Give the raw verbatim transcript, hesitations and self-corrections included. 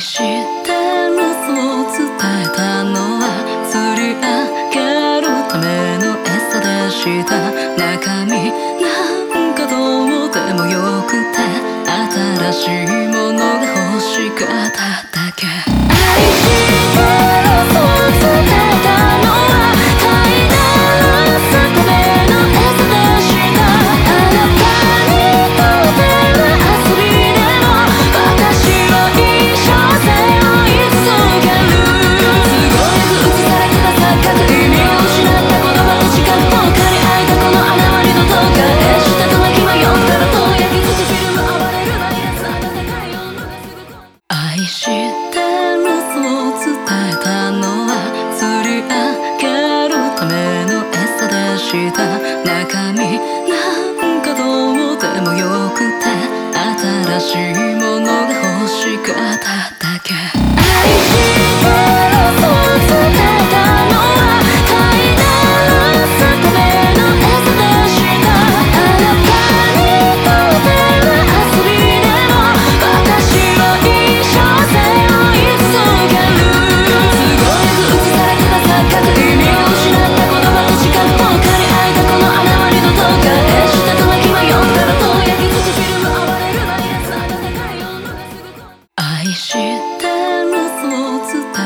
してるそう伝えたのは釣り上げるための餌でした。中身なんかどうでもよくて新しいものが欲しかっただけ。愛してるそう伝えたのは飼いならすための餌でした。あなたにとっては遊びでも私は一生背負い続ける。都合よく映されてた錯覚、意味を失った言葉と時間、他に愛がこの穴は二度と返してとわき迷ったらと焼き付くフィルム、暴れるバイアス、温かい温度がすぐと愛してるそう伝えたのは釣り上げるための餌でした。中身なんかどうでもよくて新しいものが欲しかっただけ。愛してるそう伝えたのは飼いならすための餌でした。あなたにとっては遊びでも私は一生背負い続ける。都合よく映されてた錯覚、意味を失った言葉と時間、他に愛がこの穴は二度と返してとわき迷ったらと焼き付くフィルム、暴れるバイアス、温かい温度がすぐと愛してるそう伝